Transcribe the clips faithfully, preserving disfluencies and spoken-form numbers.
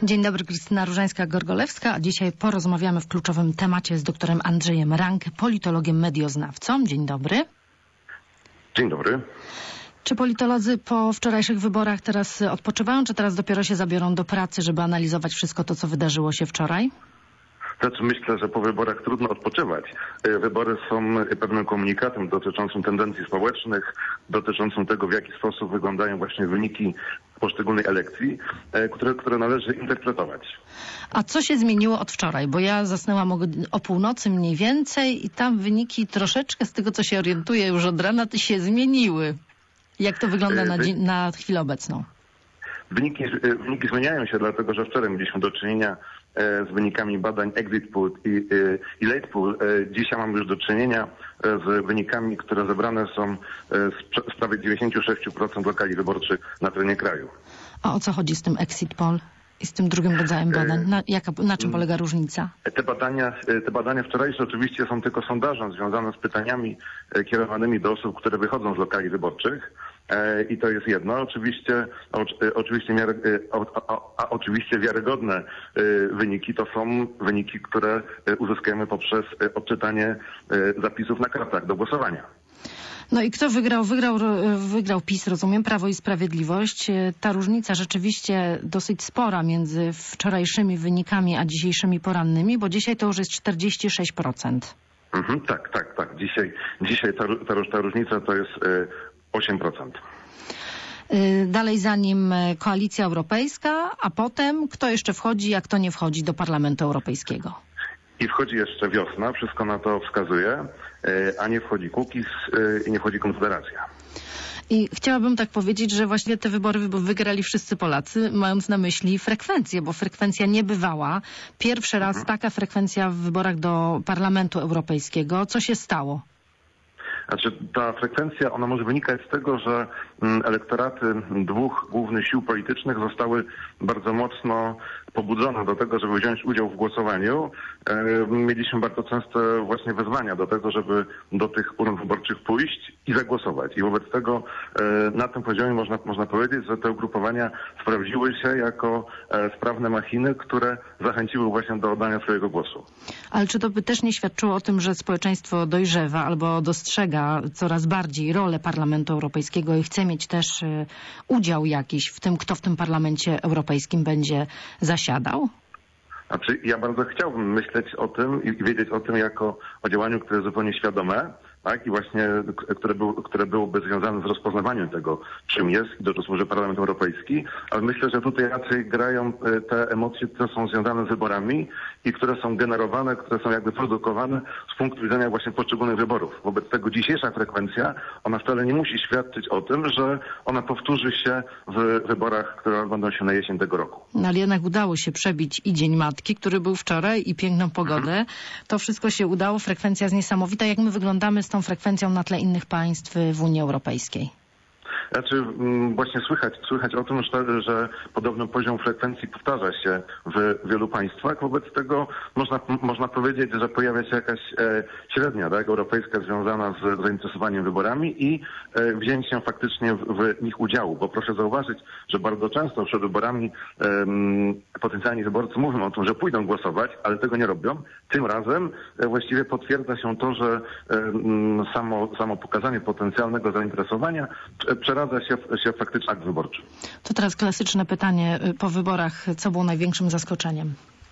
Dzień dobry, Krystyna Różańska-Gorgolewska, a dzisiaj porozmawiamy w kluczowym temacie z doktorem Andrzejem Rank, politologiem, medioznawcą. Dzień dobry. Dzień dobry. Czy politolodzy po wczorajszych wyborach teraz odpoczywają, czy teraz dopiero się zabiorą do pracy, żeby analizować wszystko to, co wydarzyło się wczoraj? Znaczy myślę, że po wyborach trudno odpoczywać. Wybory są pewnym komunikatem dotyczącym tendencji społecznych, dotyczącym tego, w jaki sposób wyglądają właśnie wyniki poszczególnej elekcji, które, które należy interpretować. A co się zmieniło od wczoraj? Bo ja zasnęłam o, o północy mniej więcej i tam wyniki troszeczkę z tego, co się orientuję już od rana, to się zmieniły. Jak to wygląda na, dzień, na chwilę obecną? Wyniki, wyniki zmieniają się, dlatego że wczoraj mieliśmy do czynienia z wynikami badań Exit Poll i, i Late Poll. Dzisiaj mamy już do czynienia z wynikami, które zebrane są z prawie dziewięćdziesiąt sześć procent lokali wyborczych na terenie kraju. A o co chodzi z tym Exit Poll i z tym drugim rodzajem badań? Na, jaka, na czym polega różnica? Te badania, te badania wczorajsze oczywiście są tylko sondażem związane z pytaniami kierowanymi do osób, które wychodzą z lokali wyborczych. I to jest jedno. Oczywiście, oczywiście, miary, a, a, a oczywiście wiarygodne wyniki to są wyniki, które uzyskujemy poprzez odczytanie zapisów na kartach do głosowania. No i kto wygrał? Wygrał, wygrał PiS, rozumiem, Prawo i Sprawiedliwość. Ta różnica rzeczywiście dosyć spora między wczorajszymi wynikami a dzisiejszymi porannymi, bo dzisiaj to już jest czterdzieści sześć procent. Mhm, tak, tak, tak. Dzisiaj, dzisiaj ta, ta, ta różnica to jest osiem procent. Dalej za nim Koalicja Europejska, a potem kto jeszcze wchodzi, a kto nie wchodzi do Parlamentu Europejskiego? I wchodzi jeszcze Wiosna, wszystko na to wskazuje, a nie wchodzi Kukiz i nie wchodzi Konfederacja. I chciałabym tak powiedzieć, że właśnie te wybory wygrali wszyscy Polacy, mając na myśli frekwencję, bo frekwencja niebywała. Pierwszy raz mhm. taka frekwencja w wyborach do Parlamentu Europejskiego. Co się stało? Znaczy, ta frekwencja, ona może wynikać z tego, że elektoraty dwóch głównych sił politycznych zostały bardzo mocno pobudzone do tego, żeby wziąć udział w głosowaniu. Mieliśmy bardzo często właśnie wezwania do tego, żeby do tych urn wyborczych pójść i zagłosować. I wobec tego na tym poziomie można, można powiedzieć, że te ugrupowania sprawdziły się jako sprawne machiny, które zachęciły właśnie do oddania swojego głosu. Ale czy to by też nie świadczyło o tym, że społeczeństwo dojrzewa albo dostrzega coraz bardziej rolę Parlamentu Europejskiego i chce mieć też udział jakiś w tym, kto w tym Parlamencie Europejskim będzie zasiadał? Znaczy, ja bardzo chciałbym myśleć o tym i wiedzieć o tym jako o działaniu, które jest zupełnie świadome, tak? I właśnie, które, był, które byłoby związane z rozpoznawaniem tego, czym jest i do czego służy Parlament Europejski, ale myślę, że tutaj raczej grają te emocje, które są związane z wyborami i które są generowane, które są jakby produkowane z punktu widzenia właśnie poszczególnych wyborów. Wobec tego dzisiejsza frekwencja, ona wcale nie musi świadczyć o tym, że ona powtórzy się w wyborach, które odbędą się na jesień tego roku. No ale jednak udało się przebić i Dzień Matki, który był wczoraj, i piękną pogodę. Mhm. To wszystko się udało, frekwencja jest niesamowita. Jak my wyglądamy z tą frekwencją na tle innych państw w Unii Europejskiej? Znaczy właśnie słychać, słychać o tym, że, że podobny poziom frekwencji powtarza się w wielu państwach. Wobec tego można, można powiedzieć, że pojawia się jakaś e, średnia, tak, europejska związana z zainteresowaniem wyborami i e, wzięciem faktycznie w, w nich udziału. Bo proszę zauważyć, że bardzo często przed wyborami e, potencjalni wyborcy mówią o tym, że pójdą głosować, ale tego nie robią. Tym razem e, właściwie potwierdza się to, że e, samo, samo pokazanie potencjalnego zainteresowania e, przeradza się, się faktycznie akt wyborczy. To teraz klasyczne pytanie po wyborach. Co było największym zaskoczeniem?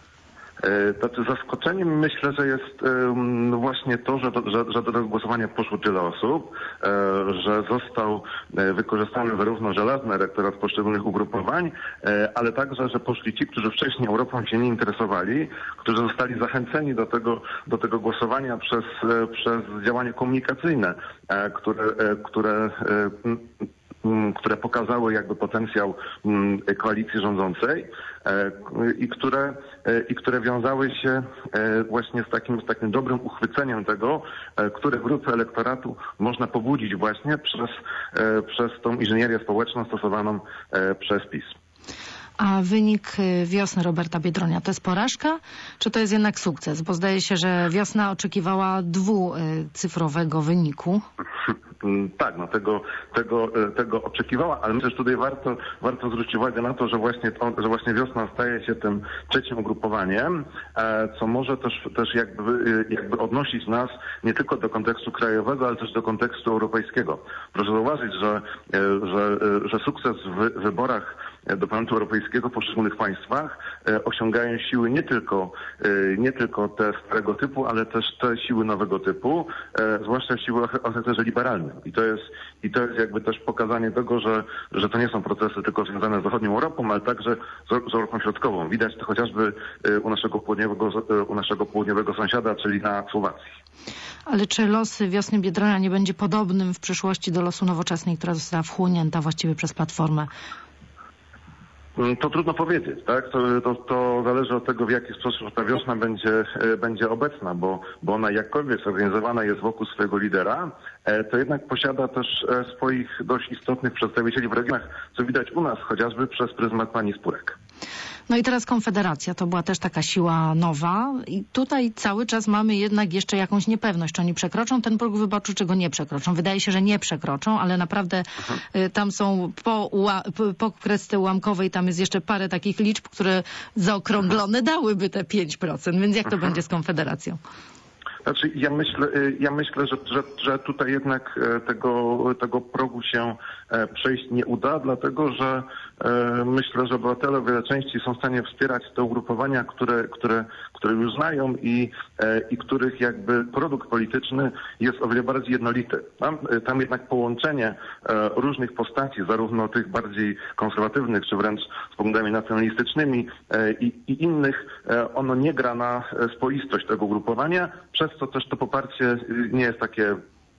Znaczy zaskoczeniem myślę, że jest um, właśnie to, że do, że, że do tego głosowania poszło tyle osób, e, że został wykorzystany zarówno żelazny elektorat poszczególnych ugrupowań, e, ale także, że poszli ci, którzy wcześniej Europą się nie interesowali, którzy zostali zachęceni do tego, do tego głosowania przez, e, przez działania komunikacyjne, e, które, e, które e, które pokazały jakby potencjał koalicji rządzącej i które, i które wiązały się właśnie z takim, z takim dobrym uchwyceniem tego, które grupy elektoratu można pobudzić właśnie przez, przez tą inżynierię społeczną stosowaną przez PiS. A wynik Wiosny Roberta Biedronia to jest porażka, czy to jest jednak sukces? Bo zdaje się, że Wiosna oczekiwała dwucyfrowego wyniku. tak, no tego, tego, tego oczekiwała, ale myślę, że tutaj warto, warto zwrócić uwagę na to, że właśnie, to, że właśnie wiosna staje się tym trzecim ugrupowaniem, co może też, też jakby, jakby odnosić nas nie tylko do kontekstu krajowego, ale też do kontekstu europejskiego. Proszę zauważyć, że, że, że sukces w wyborach do Parlamentu Europejskiego w poszczególnych państwach osiągają siły nie tylko, nie tylko te starego typu, ale też te siły nowego typu, zwłaszcza siły o charakterze liberalnym. I to jest, i to jest jakby też pokazanie tego, że, że to nie są procesy tylko związane z zachodnią Europą, ale także z, z Europą Środkową. Widać to chociażby u naszego południowego, u naszego południowego sąsiada, czyli na Słowacji. Ale czy los wiosny Biedronia nie będzie podobnym w przyszłości do losu Nowoczesnej, która została wchłonięta właściwie przez Platformę? To trudno powiedzieć, tak? To, to, to zależy od tego, w jaki sposób ta wiosna będzie, będzie obecna, bo, bo ona jakkolwiek zorganizowana jest wokół swojego lidera, to jednak posiada też swoich dość istotnych przedstawicieli w regionach, co widać u nas chociażby przez pryzmat pani Spurek. No i teraz Konfederacja, to była też taka siła nowa i tutaj cały czas mamy jednak jeszcze jakąś niepewność, czy oni przekroczą ten próg wyborczy, czy go nie przekroczą. Wydaje się, że nie przekroczą, ale naprawdę y, tam są po, po, po kresce ułamkowej, tam jest jeszcze parę takich liczb, które zaokrąglone dałyby te pięć procent, więc jak to będzie z Konfederacją? Znaczy, ja myślę, ja myślę, że, że, że tutaj jednak tego, tego progu się przejść nie uda, dlatego że myślę, że obywatele o wiele częściej są w stanie wspierać te ugrupowania, które, które, które już znają i, i których jakby produkt polityczny jest o wiele bardziej jednolity. Tam, tam jednak połączenie różnych postaci, zarówno tych bardziej konserwatywnych, czy wręcz z poglądami nacjonalistycznymi i, i innych, ono nie gra na spoistość tego ugrupowania, przez co też to poparcie nie jest takie,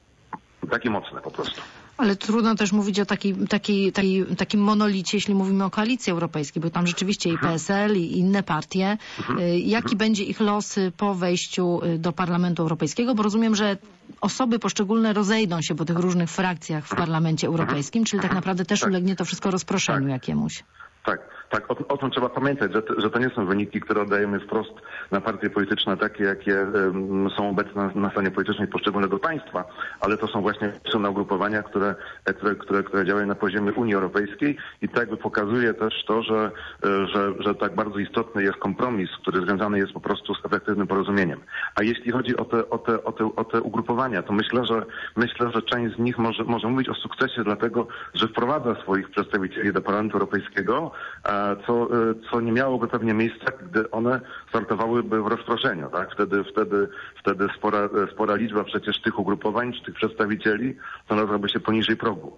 takie mocne po prostu. Ale trudno też mówić o takiej, takiej, takiej, takim monolicie, jeśli mówimy o koalicji europejskiej, bo tam rzeczywiście i P S L, i inne partie. Jaki będzie ich los po wejściu do Parlamentu Europejskiego? Bo rozumiem, że osoby poszczególne rozejdą się po tych różnych frakcjach w Parlamencie Europejskim, czyli tak naprawdę też ulegnie to wszystko rozproszeniu jakiemuś. Tak, tak. O, o tym trzeba pamiętać, że to, że to nie są wyniki, które oddajemy wprost na partie polityczne takie, jakie um, są obecne na scenie politycznej poszczególnego państwa, ale to są właśnie silne ugrupowania, które, które, które, które działają na poziomie Unii Europejskiej i to jakby pokazuje też to, że, że, że tak bardzo istotny jest kompromis, który związany jest po prostu z efektywnym porozumieniem. A jeśli chodzi o te, o te, o te, o te ugrupowania, to myślę, że myślę, że część z nich może, może mówić o sukcesie, dlatego, że wprowadza swoich przedstawicieli do Parlamentu Europejskiego, co, co nie miałoby pewnie miejsca, gdy one startowałyby w rozproszeniu, tak? Wtedy, wtedy, wtedy spora, spora liczba przecież tych ugrupowań, czy tych przedstawicieli znalazłaby się poniżej progu.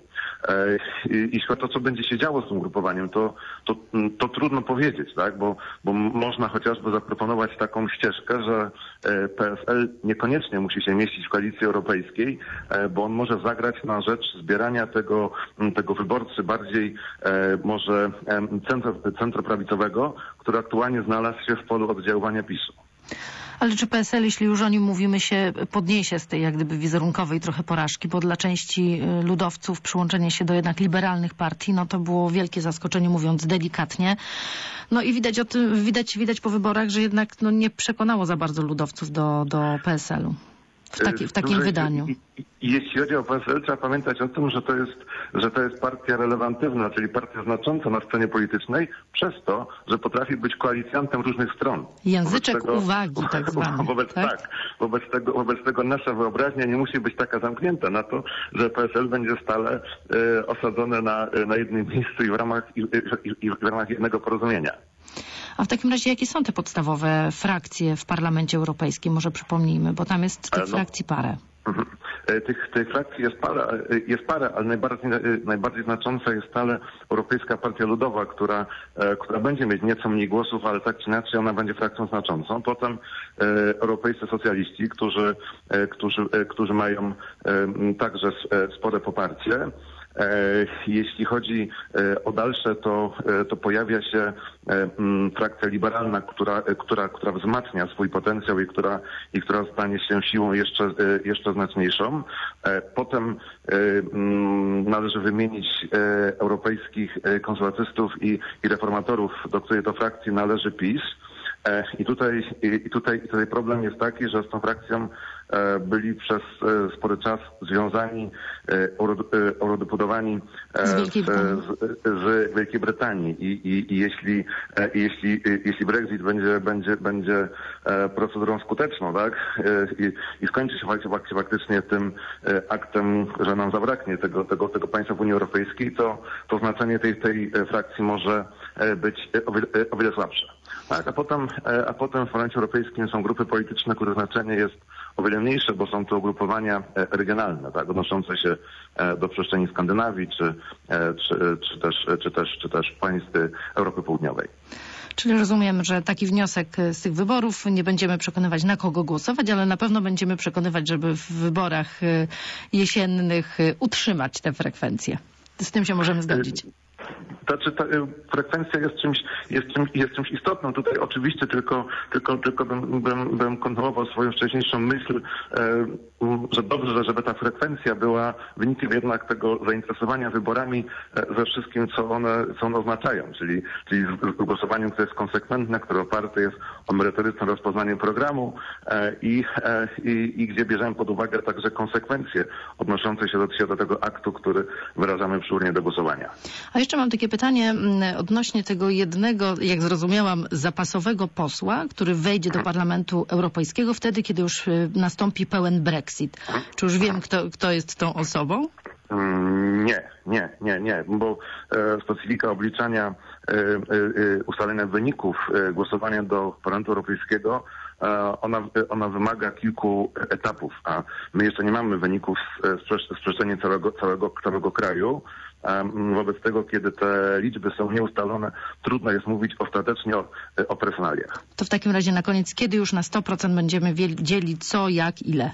I, i to, co będzie się działo z tym ugrupowaniem, to, to, to trudno powiedzieć, tak? Bo, bo można chociażby zaproponować taką ścieżkę, że P S L niekoniecznie musi się mieścić w koalicji europejskiej, bo on może zagrać na rzecz zbierania tego, tego wyborcy bardziej może centro, centroprawicowego, który aktualnie znalazł się w polu oddziaływania PiSu. Ale czy P S L, jeśli już o nim mówimy, się podniesie z tej jak gdyby wizerunkowej trochę porażki, bo dla części ludowców przyłączenie się do jednak liberalnych partii, no to było wielkie zaskoczenie, mówiąc delikatnie. No i widać o tym, widać, widać po wyborach, że jednak no, nie przekonało za bardzo ludowców do, do P S L-u. W, taki, w takim wydaniu. Jeśli chodzi o P S L, trzeba pamiętać o tym, że to jest, że to jest partia relewantywna, czyli partia znacząca na scenie politycznej, przez to, że potrafi być koalicjantem różnych stron. Języczek tego, uwagi tak zwany. Wobec, tak? tak, wobec, tego, wobec tego nasza wyobraźnia nie musi być taka zamknięta na to, że P S L będzie stale y, osadzone na, na jednym miejscu i w ramach, i, i, i w ramach jednego porozumienia. A w takim razie jakie są te podstawowe frakcje w Parlamencie Europejskim? Może przypomnijmy, bo tam jest tych no, frakcji parę. Tych, tych frakcji jest parę, jest parę, ale najbardziej, najbardziej znacząca jest stale Europejska Partia Ludowa, która, która będzie mieć nieco mniej głosów, ale tak czy inaczej ona będzie frakcją znaczącą. Potem Europejscy Socjaliści, którzy, którzy, którzy mają także spore poparcie. Jeśli chodzi o dalsze, to, to pojawia się frakcja liberalna, która, która, która wzmacnia swój potencjał i która, i która stanie się siłą jeszcze, jeszcze znaczniejszą. Potem należy wymienić europejskich konserwatystów i, i reformatorów, do której to frakcji należy PiS. I tutaj, i tutaj, i tutaj problem jest taki, że z tą frakcją byli przez spory czas związani, eurodeputowani z Wielkiej Brytanii, z, z Wielkiej Brytanii. I, i, i jeśli, i jeśli, jeśli Brexit będzie, będzie, będzie procedurą skuteczną, tak, i, i skończy się faktycznie tym aktem, że nam zabraknie tego, tego, tego państwa w Unii Europejskiej, to, to znaczenie tej, tej frakcji może być o wiele, o wiele słabsze. Tak, a potem, a potem w Parlamencie Europejskim są grupy polityczne, których znaczenie jest o wiele mniejsze, bo są to ugrupowania regionalne, tak, odnoszące się do przestrzeni Skandynawii, czy, czy, czy, też, czy, też, czy też państw Europy Południowej. Czyli rozumiem, że taki wniosek z tych wyborów, nie będziemy przekonywać, na kogo głosować, ale na pewno będziemy przekonywać, żeby w wyborach jesiennych utrzymać tę frekwencję. Z tym się możemy zgodzić. Znaczy, ta frekwencja jest czymś, jest czymś, jest czymś istotną. Tutaj oczywiście tylko, tylko, tylko bym, bym, bym kontynuował swoją wcześniejszą myśl, że dobrze, żeby ta frekwencja była wynikiem jednak tego zainteresowania wyborami ze wszystkim, co one, co one oznaczają, czyli, czyli z głosowaniem, które jest konsekwentne, które oparte jest o merytoryczne rozpoznanie programu i, i, i gdzie bierzemy pod uwagę także konsekwencje odnoszące się do, się do tego aktu, który wyrażamy przy urnie do głosowania. A jeszcze mam takie pytanie odnośnie tego jednego, jak zrozumiałam, zapasowego posła, który wejdzie do Parlamentu Europejskiego wtedy, kiedy już nastąpi pełen Brexit. Czy już wiem, kto, kto jest tą osobą? Nie, nie, nie, nie, bo specyfika obliczania ustalenia wyników głosowania do Parlamentu Europejskiego Ona, ona wymaga kilku etapów, a my jeszcze nie mamy wyników z przestrzeni całego, całego, całego kraju. Wobec tego, kiedy te liczby są nieustalone, trudno jest mówić ostatecznie o, o personaliach. To w takim razie na koniec, kiedy już na sto procent będziemy wiedzieli co, jak, ile?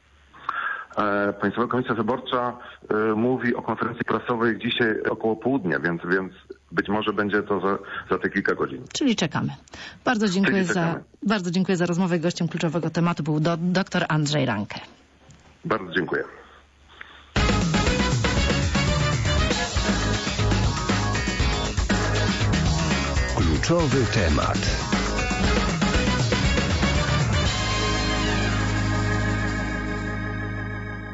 Państwowa Komisja Wyborcza mówi o konferencji prasowej dzisiaj około południa, więc, więc być może będzie to za, za te kilka godzin. Czyli czekamy. Bardzo dziękuję, za, bardzo dziękuję za rozmowę. Gościem kluczowego tematu był do, dr Andrzej Ranke. Bardzo dziękuję. Kluczowy temat.